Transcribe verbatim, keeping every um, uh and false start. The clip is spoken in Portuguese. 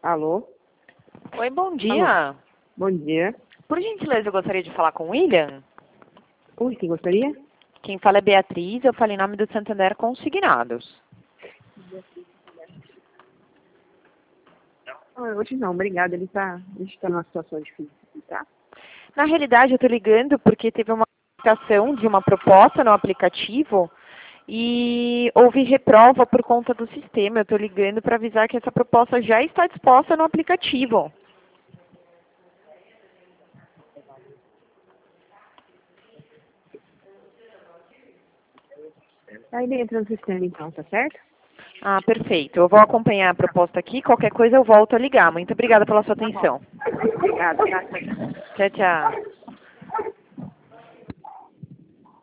Alô? Oi, bom dia. Alô. Bom dia. Por gentileza, eu gostaria de falar com o William. Oi, quem gostaria? Quem fala é Beatriz, eu falo em nome do Santander Consignados. Ah, hoje não, obrigada. Ele está tá numa situação difícil, tá? Na realidade, eu estou ligando porque teve uma aplicação de uma proposta no aplicativo e houve reprova por conta do sistema. Eu estou ligando para avisar que essa proposta já está disposta no aplicativo. Aí ele entra no sistema então, tá certo? Ah, perfeito. Eu vou acompanhar a proposta aqui. Qualquer coisa eu volto a ligar. Muito obrigada pela sua atenção. Obrigada. Tá? Tchau, tchau.